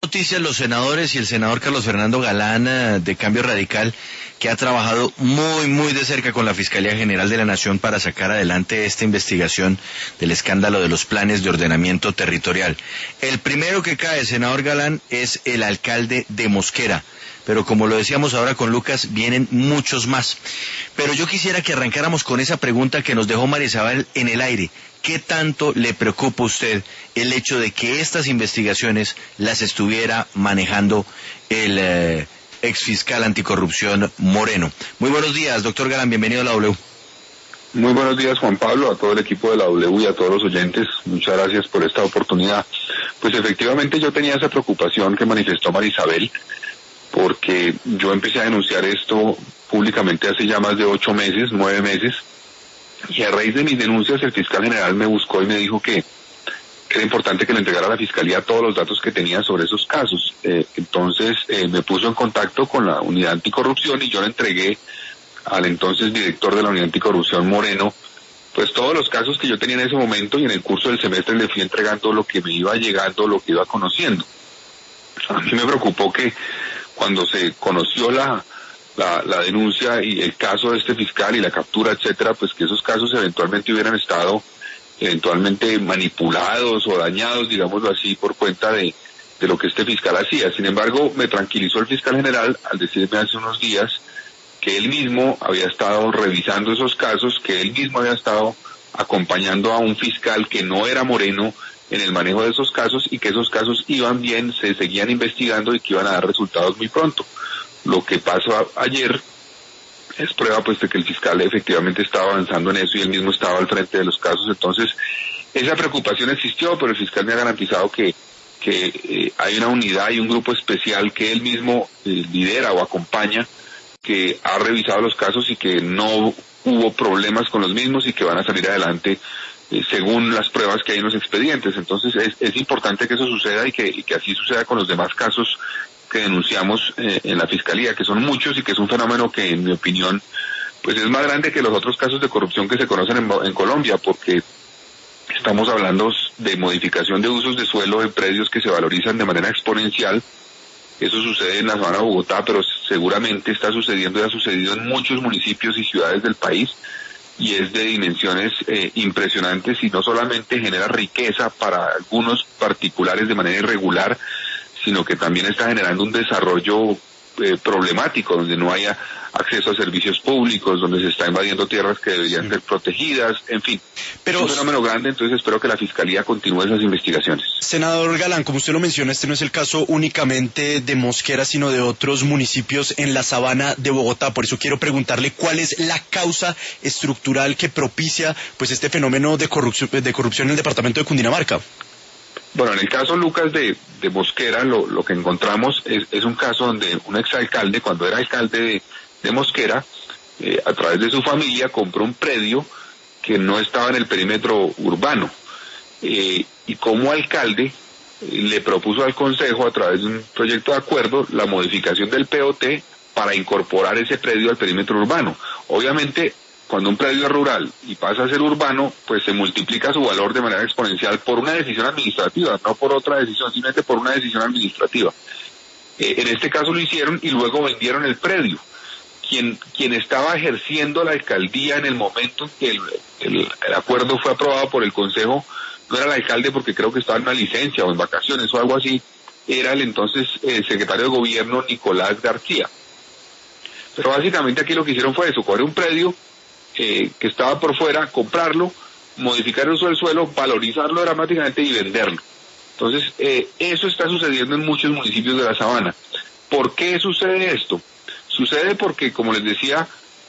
noticias los senadores y el senador Carlos Fernando Galán de Cambio Radical, que ha trabajado muy de cerca con la Fiscalía General de la Nación para sacar adelante esta investigación del escándalo de los planes de ordenamiento territorial. El primero que cae, senador Galán, es el alcalde de Mosquera. Pero como lo decíamos ahora con Lucas, vienen muchos más. Pero yo quisiera que arrancáramos con esa pregunta que nos dejó María Isabel en el aire. ¿Qué tanto le preocupa a usted el hecho de que estas investigaciones las estuviera manejando el exfiscal anticorrupción Moreno? Muy buenos días, doctor Galán, bienvenido a la W. Muy buenos días, Juan Pablo, a todo el equipo de la W y a todos los oyentes. Muchas gracias por esta oportunidad. Pues efectivamente yo tenía esa preocupación que manifestó María Isabel, porque yo empecé a denunciar esto públicamente hace ya más de 9 meses, y a raíz de mis denuncias el fiscal general me buscó y me dijo que era importante que le entregara a la fiscalía todos los datos que tenía sobre esos casos. Entonces me puso en contacto con la unidad anticorrupción y yo le entregué al entonces director de la unidad anticorrupción, Moreno, pues todos los casos que yo tenía en ese momento, y en el curso del semestre le fui entregando lo que me iba llegando, lo que iba conociendo. A mí me preocupó que cuando se conoció la denuncia y el caso de este fiscal y la captura, etcétera, pues que esos casos eventualmente hubieran estado manipulados o dañados, digámoslo así, por cuenta de lo que este fiscal hacía. Sin embargo, me tranquilizó el fiscal general al decirme hace unos días que él mismo había estado revisando esos casos, que él mismo había estado acompañando a un fiscal que no era Moreno en el manejo de esos casos, y que esos casos iban bien, se seguían investigando y que iban a dar resultados muy pronto. Lo que pasó ayer es prueba pues de que el fiscal efectivamente estaba avanzando en eso y él mismo estaba al frente de los casos. Entonces esa preocupación existió, pero el fiscal me ha garantizado que hay una unidad y un grupo especial que él mismo lidera o acompaña, que ha revisado los casos y que no hubo problemas con los mismos y que van a salir adelante según las pruebas que hay en los expedientes. Entonces es importante que eso suceda y que así suceda con los demás casos que denunciamos en la Fiscalía, que son muchos y que es un fenómeno que, en mi opinión, pues es más grande que los otros casos de corrupción que se conocen en Colombia, porque estamos hablando de modificación de usos de suelo en predios que se valorizan de manera exponencial. Eso sucede en la Sabana de Bogotá, pero seguramente está sucediendo y ha sucedido en muchos municipios y ciudades del país, y es de dimensiones impresionantes, y no solamente genera riqueza para algunos particulares de manera irregular, sino que también está generando un desarrollo problemático, donde no haya acceso a servicios públicos, donde se está invadiendo tierras que deberían ser protegidas, en fin. Pero es un fenómeno grande, entonces espero que la Fiscalía continúe esas investigaciones. Senador Galán, como usted lo menciona, este no es el caso únicamente de Mosquera, sino de otros municipios en la Sabana de Bogotá. Por eso quiero preguntarle cuál es la causa estructural que propicia pues este fenómeno de corrupción en el departamento de Cundinamarca. Bueno, en el caso, Lucas, de Mosquera, lo que encontramos es un caso donde un exalcalde, cuando era alcalde de Mosquera, a través de su familia, compró un predio que no estaba en el perímetro urbano. Y como alcalde, le propuso al Consejo, a través de un proyecto de acuerdo, la modificación del POT para incorporar ese predio al perímetro urbano. Obviamente, cuando un predio es rural y pasa a ser urbano, pues se multiplica su valor de manera exponencial por una decisión administrativa, no por otra decisión, simplemente por una decisión administrativa. En este caso lo hicieron y luego vendieron el predio. Quien estaba ejerciendo la alcaldía en el momento en que el acuerdo fue aprobado por el Consejo no era el alcalde, porque creo que estaba en una licencia o en vacaciones o algo así, era el entonces secretario de Gobierno, Nicolás García. Pero básicamente aquí lo que hicieron fue eso, coger un predio que estaba por fuera, comprarlo, modificar el uso del suelo, valorizarlo dramáticamente y venderlo. Entonces, eso está sucediendo en muchos municipios de la Sabana. ¿Por qué sucede esto? Sucede porque, como les decía,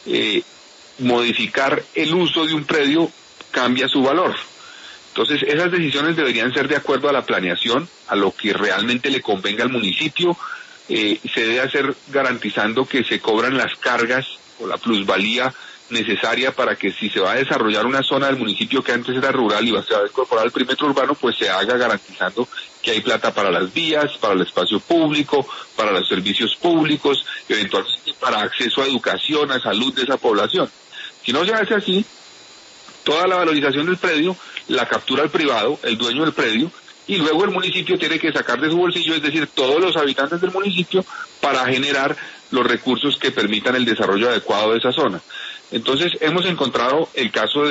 modificar el uso de un predio cambia su valor. Entonces, esas decisiones deberían ser de acuerdo a la planeación, a lo que realmente le convenga al municipio. Se debe hacer garantizando que se cobran las cargas o la plusvalía necesaria para que, si se va a desarrollar una zona del municipio que antes era rural y se va a incorporar al perímetro urbano, pues se haga garantizando que hay plata para las vías, para el espacio público, para los servicios públicos, eventualmente para acceso a educación, a salud de esa población. Si no se hace así, toda la valorización del predio la captura el privado, el dueño del predio, y luego el municipio tiene que sacar de su bolsillo, es decir, todos los habitantes del municipio, para generar los recursos que permitan el desarrollo adecuado de esa zona. Entonces hemos encontrado el caso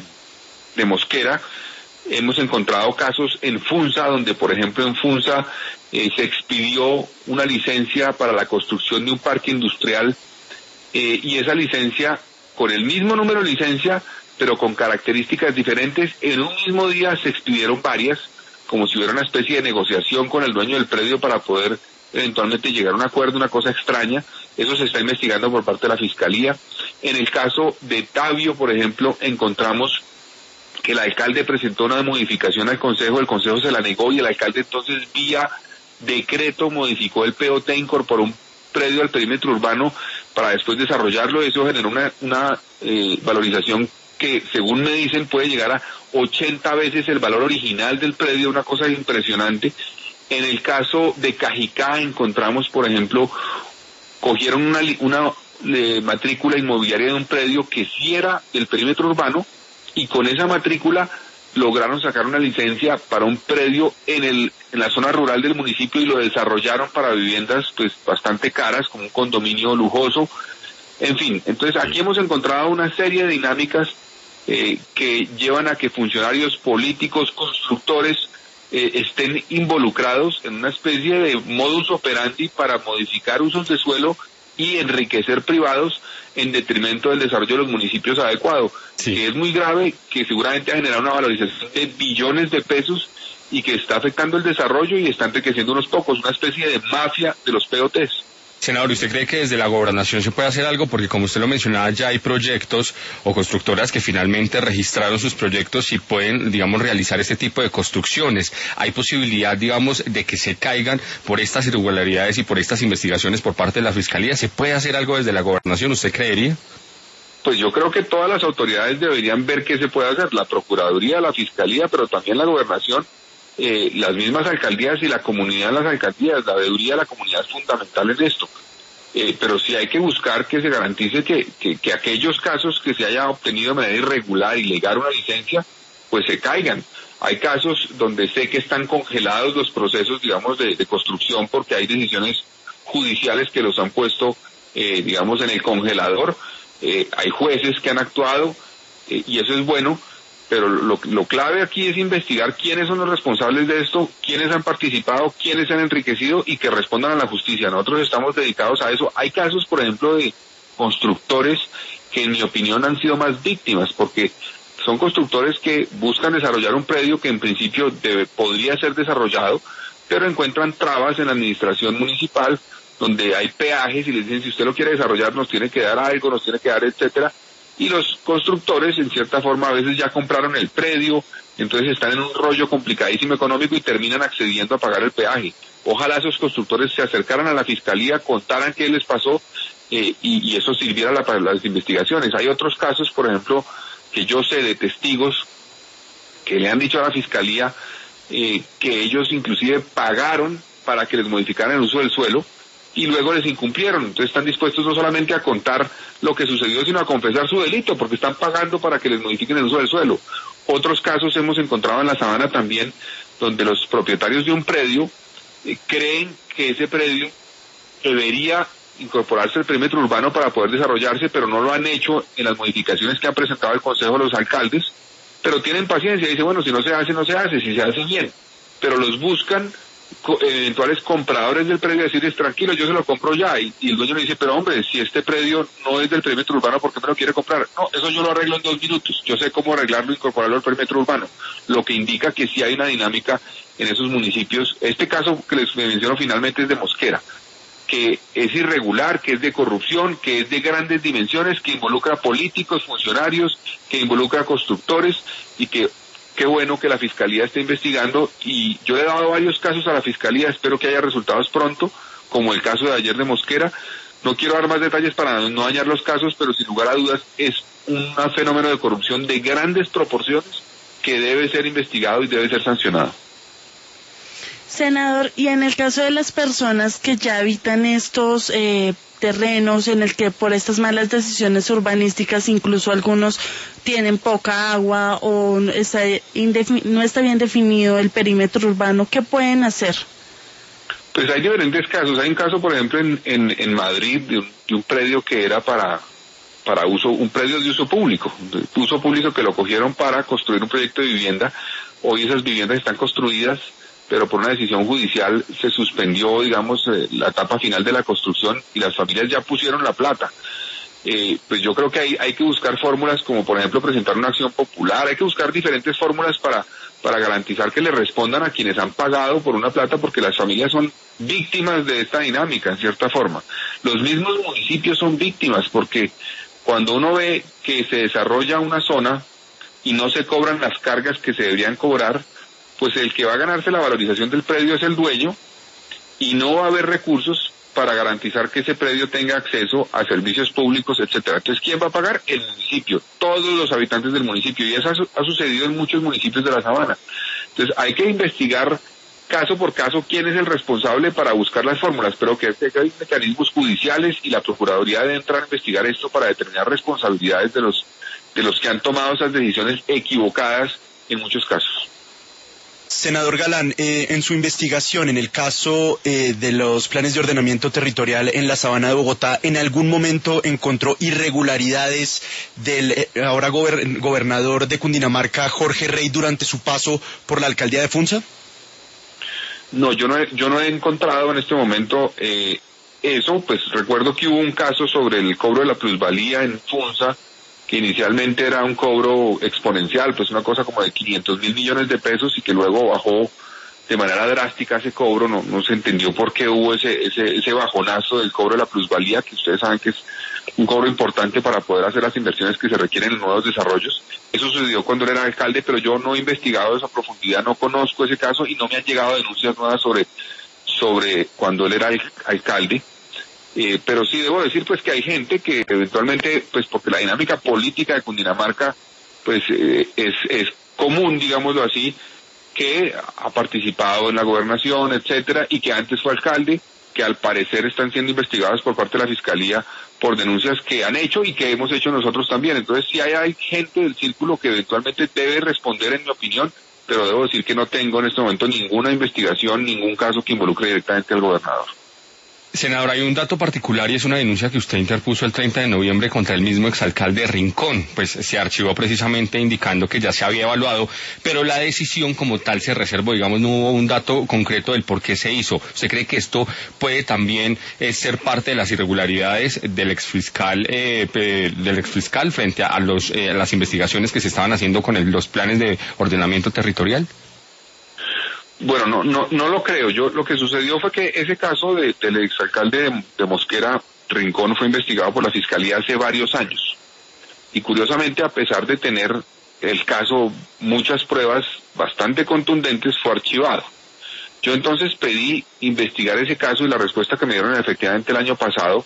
de Mosquera, hemos encontrado casos en Funza, donde por ejemplo en Funza se expidió una licencia para la construcción de un parque industrial, y esa licencia, con el mismo número de licencia, pero con características diferentes, en un mismo día se expidieron varias, como si hubiera una especie de negociación con el dueño del predio para poder eventualmente llegar a un acuerdo, una cosa extraña. Eso se está investigando por parte de la Fiscalía. En el caso de Tabio, por ejemplo, encontramos que el alcalde presentó una modificación al Consejo, el Consejo se la negó y el alcalde entonces vía decreto modificó el POT, incorporó un predio al perímetro urbano para después desarrollarlo. Eso generó una valorización que, según me dicen, puede llegar a 80 veces el valor original del predio, una cosa impresionante. En el caso de Cajicá encontramos, por ejemplo, cogieron una matrícula inmobiliaria de un predio que sí era del perímetro urbano, y con esa matrícula lograron sacar una licencia para un predio en la zona rural del municipio, y lo desarrollaron para viviendas pues bastante caras, como un condominio lujoso. En fin, entonces aquí hemos encontrado una serie de dinámicas que llevan a que funcionarios políticos, constructores, estén involucrados en una especie de modus operandi para modificar usos de suelo y enriquecer privados en detrimento del desarrollo de los municipios adecuado, sí, que es muy grave, que seguramente ha generado una valorización de billones de pesos y que está afectando el desarrollo y está enriqueciendo unos pocos, una especie de mafia de los POTs. Senador, ¿usted cree que desde la gobernación se puede hacer algo? Porque como usted lo mencionaba, ya hay proyectos o constructoras que finalmente registraron sus proyectos y pueden, digamos, realizar este tipo de construcciones. ¿Hay posibilidad, digamos, de que se caigan por estas irregularidades y por estas investigaciones por parte de la Fiscalía? ¿Se puede hacer algo desde la gobernación, usted creería? Pues yo creo que todas las autoridades deberían ver qué se puede hacer, la Procuraduría, la Fiscalía, pero también la Gobernación, las mismas alcaldías y la comunidad en las alcaldías. La veeduría de la comunidad es fundamental en esto. Pero sí hay que buscar que se garantice que aquellos casos que se haya obtenido de manera irregular, ilegal una licencia, pues se caigan. Hay casos donde sé que están congelados los procesos, digamos, de construcción, porque hay decisiones judiciales que los han puesto, digamos, en el congelador. Hay jueces que han actuado, y eso es bueno, pero lo clave aquí es investigar quiénes son los responsables de esto, quiénes han participado, quiénes se han enriquecido y que respondan a la justicia. Nosotros estamos dedicados a eso. Hay casos, por ejemplo, de constructores que en mi opinión han sido más víctimas, porque son constructores que buscan desarrollar un predio que en principio podría ser desarrollado, pero encuentran trabas en la administración municipal, donde hay peajes y les dicen, si usted lo quiere desarrollar nos tiene que dar algo, nos tiene que dar, etcétera. Y los constructores, en cierta forma, a veces ya compraron el predio, entonces están en un rollo complicadísimo económico y terminan accediendo a pagar el peaje. Ojalá esos constructores se acercaran a la Fiscalía, contaran qué les pasó, y eso sirviera para las investigaciones. Hay otros casos, por ejemplo, que yo sé de testigos que le han dicho a la Fiscalía que ellos inclusive pagaron para que les modificaran el uso del suelo, y luego les incumplieron. Entonces están dispuestos no solamente a contar lo que sucedió, sino a confesar su delito, porque están pagando para que les modifiquen el uso del suelo. Otros casos hemos encontrado en la Sabana también, donde los propietarios de un predio creen que ese predio debería incorporarse al perímetro urbano para poder desarrollarse, pero no lo han hecho en las modificaciones que han presentado el Consejo de los Alcaldes, pero tienen paciencia y dicen, bueno, si no se hace, no se hace, si se hace bien, pero los buscan eventuales compradores del predio, decirles, tranquilo, yo se lo compro ya, y el dueño le dice, pero hombre, si este predio no es del perímetro urbano, ¿por qué me lo quiere comprar? No, eso yo lo arreglo en 2 minutos, yo sé cómo arreglarlo e incorporarlo al perímetro urbano, lo que indica que sí hay una dinámica en esos municipios. Este caso que les menciono finalmente es de Mosquera, que es irregular, que es de corrupción, que es de grandes dimensiones, que involucra políticos, funcionarios, que involucra constructores, y que qué bueno que la Fiscalía esté investigando, y yo he dado varios casos a la Fiscalía, espero que haya resultados pronto, como el caso de ayer de Mosquera. No quiero dar más detalles para no dañar los casos, pero sin lugar a dudas es un fenómeno de corrupción de grandes proporciones que debe ser investigado y debe ser sancionado. Senador, y en el caso de las personas que ya habitan estos terrenos en el que por estas malas decisiones urbanísticas incluso algunos tienen poca agua o no está bien definido el perímetro urbano, ¿qué pueden hacer? Pues hay diferentes casos. Hay un caso, por ejemplo, en Madrid de un predio que era para uso, un predio de uso público que lo cogieron para construir un proyecto de vivienda. Hoy esas viviendas están construidas, pero por una decisión judicial se suspendió, digamos, la etapa final de la construcción y las familias ya pusieron la plata. Pues yo creo que hay que buscar fórmulas como, por ejemplo, presentar una acción popular. Hay que buscar diferentes fórmulas para garantizar que le respondan a quienes han pagado por una plata, porque las familias son víctimas de esta dinámica, en cierta forma. Los mismos municipios son víctimas, porque cuando uno ve que se desarrolla una zona y no se cobran las cargas que se deberían cobrar, pues el que va a ganarse la valorización del predio es el dueño, y no va a haber recursos para garantizar que ese predio tenga acceso a servicios públicos, etcétera. Entonces, ¿quién va a pagar? El municipio, todos los habitantes del municipio, y eso ha sucedido en muchos municipios de la Sabana. Entonces, hay que investigar caso por caso quién es el responsable para buscar las fórmulas, pero que hay mecanismos judiciales y la Procuraduría debe entrar a investigar esto para determinar responsabilidades de los que han tomado esas decisiones equivocadas en muchos casos. Senador Galán, en su investigación en el caso de los planes de ordenamiento territorial en la Sabana de Bogotá, ¿en algún momento encontró irregularidades del ahora gobernador de Cundinamarca, Jorge Rey, durante su paso por la alcaldía de Funza? No, yo no he encontrado en este momento eso. Pues recuerdo que hubo un caso sobre el cobro de la plusvalía en Funza, que inicialmente era un cobro exponencial, pues una cosa como de 500.000 millones de pesos, y que luego bajó de manera drástica ese cobro. No se entendió por qué hubo ese bajonazo del cobro de la plusvalía, que ustedes saben que es un cobro importante para poder hacer las inversiones que se requieren en nuevos desarrollos. Eso sucedió cuando él era alcalde, pero yo no he investigado esa profundidad, no conozco ese caso y no me han llegado denuncias nuevas sobre cuando él era alcalde. Pero sí debo decir pues que hay gente que eventualmente, pues porque la dinámica política de Cundinamarca pues es común, digámoslo así, que ha participado en la gobernación, etcétera, y que antes fue alcalde, que al parecer están siendo investigados por parte de la Fiscalía por denuncias que han hecho y que hemos hecho nosotros también. Entonces sí hay gente del círculo que eventualmente debe responder, en mi opinión, pero debo decir que no tengo en este momento ninguna investigación, ningún caso que involucre directamente al gobernador. Senador, hay un dato particular y es una denuncia que usted interpuso el 30 de noviembre contra el mismo exalcalde de Rincón. Pues se archivó precisamente indicando que ya se había evaluado, pero la decisión como tal se reservó, digamos, no hubo un dato concreto del por qué se hizo. ¿Usted cree que esto puede también ser parte de las irregularidades del exfiscal frente a las investigaciones que se estaban haciendo con los planes de ordenamiento territorial? Bueno, no lo creo. Yo lo que sucedió fue que ese caso del exalcalde de Mosquera, Rincón, fue investigado por la Fiscalía hace varios años. Y curiosamente, a pesar de tener el caso muchas pruebas bastante contundentes, fue archivado. Yo entonces pedí investigar ese caso y la respuesta que me dieron efectivamente el año pasado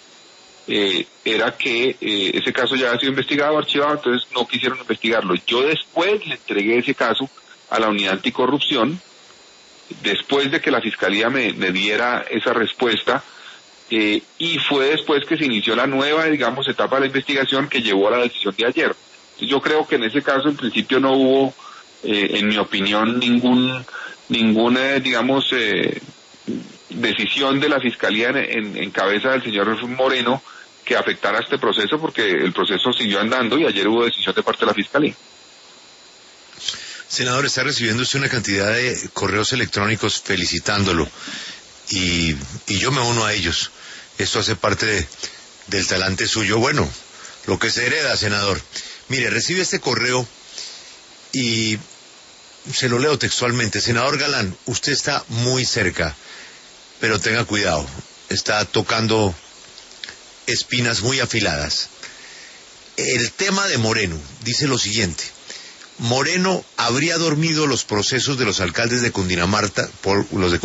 era que ese caso ya ha sido investigado, archivado, entonces no quisieron investigarlo. Yo después le entregué ese caso a la Unidad Anticorrupción, después de que la Fiscalía me diera esa respuesta, y fue después que se inició la nueva, digamos, etapa de la investigación que llevó a la decisión de ayer. Entonces, yo creo que en ese caso, en principio, no hubo, en mi opinión, ninguna, digamos, decisión de la Fiscalía en cabeza del señor Moreno que afectara este proceso, porque el proceso siguió andando y ayer hubo decisión de parte de la Fiscalía. Senador, está recibiendo usted una cantidad de correos electrónicos felicitándolo y yo me uno a ellos. Esto hace parte del talante suyo. Bueno, lo que se hereda, senador. Mire, recibe este correo y se lo leo textualmente. Senador Galán, usted está muy cerca, pero tenga cuidado. Está tocando espinas muy afiladas. El tema de Moreno dice lo siguiente: Moreno habría dormido los procesos de los alcaldes de Cundinamarca, por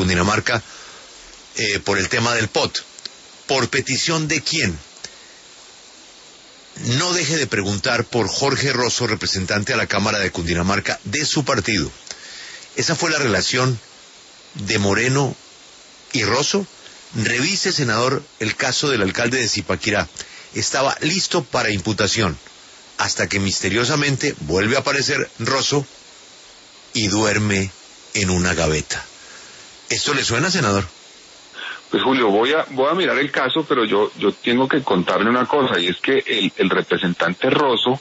el tema del POT. ¿Por petición de quién? No deje de preguntar por Jorge Rosso, representante a la Cámara de Cundinamarca de su partido. Esa fue la relación de Moreno y Rosso? Revise, senador, el caso del alcalde de Zipaquirá. Estaba listo para imputación, hasta que misteriosamente vuelve a aparecer Rosso y duerme en una gaveta. ¿Esto le suena, senador? Pues Julio, voy a mirar el caso, pero yo tengo que contarle una cosa, y es que el representante Rosso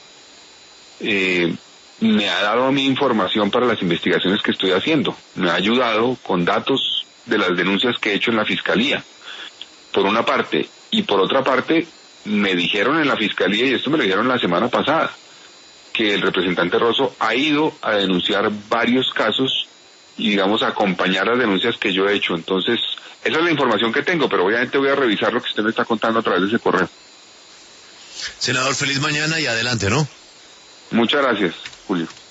me ha dado a mí información para las investigaciones que estoy haciendo. Me ha ayudado con datos de las denuncias que he hecho en la fiscalía, por una parte, y por otra parte, me dijeron en la fiscalía, y esto me lo dijeron la semana pasada, que el representante Rosso ha ido a denunciar varios casos y, digamos, a acompañar las denuncias que yo he hecho. Entonces, esa es la información que tengo, pero obviamente voy a revisar lo que usted me está contando a través de ese correo. Senador, feliz mañana y adelante, ¿no? Muchas gracias, Julio.